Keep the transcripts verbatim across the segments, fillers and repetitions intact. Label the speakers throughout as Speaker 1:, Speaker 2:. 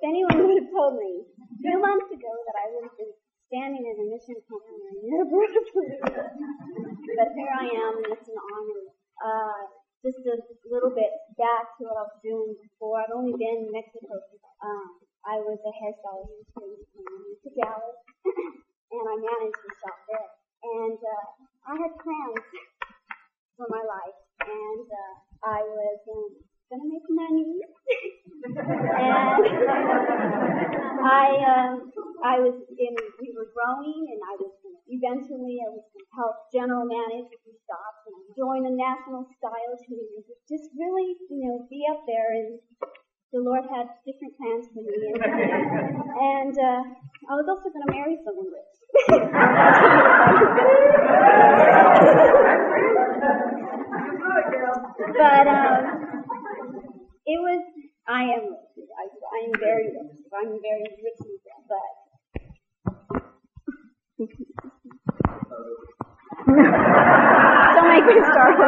Speaker 1: anyone would have told me two months ago that I would have been standing in a mission conference, I never would have believed it. But here I am, and it's an honor. Uh, just a little bit back to what I was doing before. I've only been in Mexico. Um, I was a hairstylist in Dallas, and I managed the shop there. And uh, I had plans for my life, and uh, I was um, going to make money. and I, um, I was in. We were growing, and I was gonna, eventually I was going to help general manage the shop and join a national style team, and just really, you know, be up there. And the Lord had different plans for me, and, and uh, I was also going to marry someone rich. But um, it was. I am rich. I, I am very rich. I'm very rich in that, but. Don't make me start.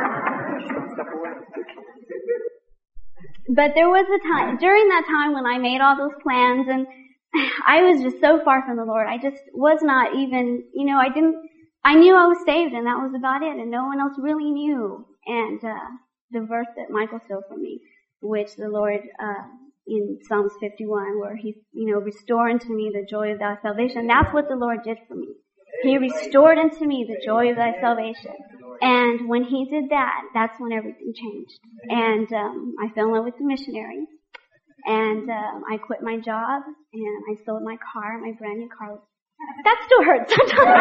Speaker 1: But there was a time, during that time when I made all those plans, and I was just so far from the Lord. I just was not even, you know, I didn't, I knew I was saved, and that was about it, and no one else really knew. And uh the verse that Michael stole from me, which the Lord, uh in Psalms fifty-one, where He, you know, restore unto me the joy of thy salvation. That's what the Lord did for me. He restored unto me the joy of thy salvation. And when He did that, that's when everything changed. And um I fell in love with the missionary. And um I quit my job, and I sold my car, my brand new car. That still hurts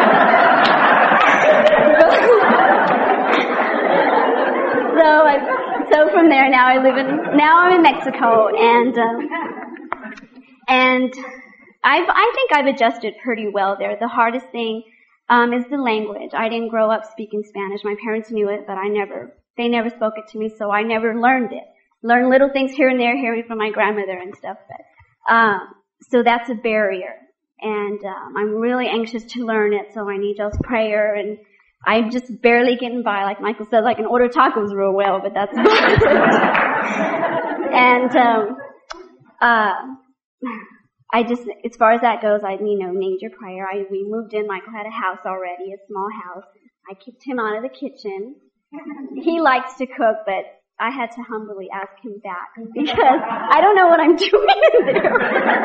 Speaker 1: So, I, so from there, now I live in, now I'm in Mexico, and, um, and I've, I think I've adjusted pretty well there. The hardest thing, um, is the language. I didn't grow up speaking Spanish. My parents knew it, but I never, they never spoke it to me, so I never learned it. Learned little things here and there, hearing from my grandmother and stuff, but, um, so that's a barrier. And, um, I'm really anxious to learn it, so I need y'all's prayer, and I'm just barely getting by. Like Michael said, I can order tacos real well, but that's about it. And, um, uh, I just, as far as that goes, I, you know, need your prayer. I, we moved in. Michael had a house already, a small house. I kicked him out of the kitchen. He likes to cook, but I had to humbly ask him back because I don't know what I'm doing in there.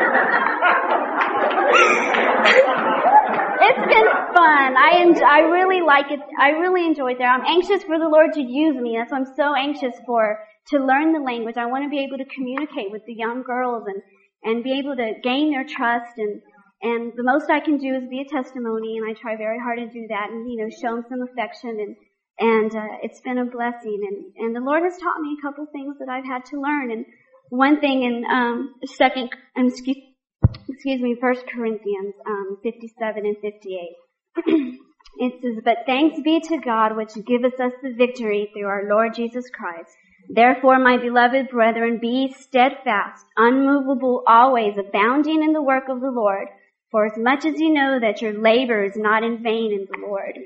Speaker 1: It's been fun. I enjoy, I really like it. I really enjoyed there. I'm anxious for the Lord to use me. That's what I'm so anxious for, to learn the language. I want to be able to communicate with the young girls and, and be able to gain their trust. And, and the most I can do is be a testimony, and I try very hard to do that and, you know, show them some affection. And, and, uh, it's been a blessing. And, and the Lord has taught me a couple things that I've had to learn. And one thing in, um, second, um, excuse Excuse me, First Corinthians um, fifty-seven and fifty-eight. It says, "But thanks be to God which giveth us the victory through our Lord Jesus Christ. Therefore, my beloved brethren, be steadfast, unmovable, always abounding in the work of the Lord, for as much as you know that your labor is not in vain in the Lord."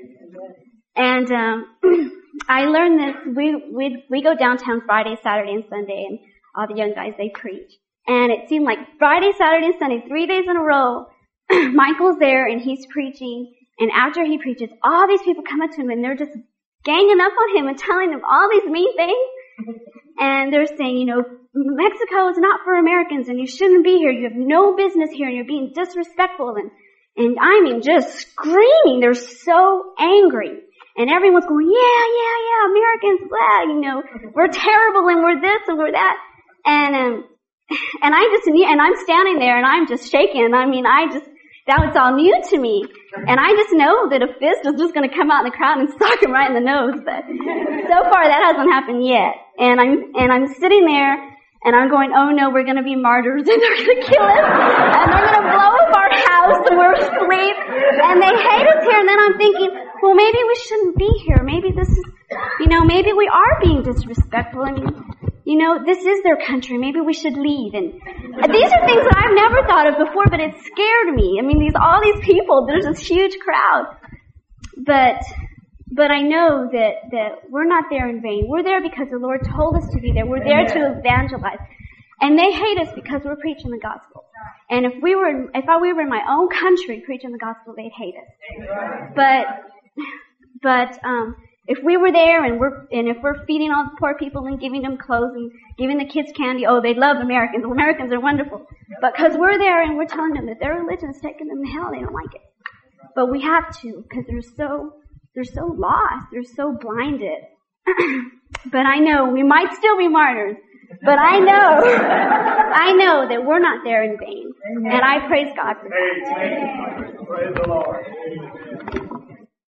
Speaker 1: And um, I learned this. We we we go downtown Friday, Saturday, and Sunday, and all the young guys, they preach. And it seemed like Friday, Saturday, and Sunday, three days in a row, Michael's there and he's preaching. And after he preaches, all these people come up to him and they're just ganging up on him and telling him all these mean things. And they're saying, you know, Mexico is not for Americans and you shouldn't be here. You have no business here and you're being disrespectful. And, and I mean, just screaming. They're so angry. And everyone's going, yeah, yeah, yeah, Americans, blah, you know, we're terrible and we're this and we're that. And, um, And I just knew, and I'm standing there and I'm just shaking. I mean, I just, that was all new to me. And I just know that a fist was just going to come out in the crowd and sock him right in the nose. But so far that hasn't happened yet. And I'm, and I'm sitting there and I'm going, oh no, we're going to be martyrs and they're going to kill us. And they're going to blow up our house and we're asleep. And they hate us here. And then I'm thinking, well, maybe we shouldn't be here. Maybe this is, you know, maybe we are being disrespectful. I mean, you know, this is their country. Maybe we should leave. And these are things that I've never thought of before, but it scared me. I mean, these, all these people, there's this huge crowd. But, but I know that, that we're not there in vain. We're there because the Lord told us to be there. We're there to evangelize. And they hate us because we're preaching the gospel. And if we were, if I, we were in my own country preaching the gospel, they'd hate us. But, but, um, if we were there and we're, and if we're feeding all the poor people and giving them clothes and giving the kids candy, oh, they love Americans. Americans are wonderful. But because we're there and we're telling them that their religion is taking them to hell, they don't like it. But we have to, because they're so, they're so lost. They're so blinded. But I know we might still be martyrs. But I know, I know that we're not there in vain. And I praise God for that.
Speaker 2: Praise the Lord.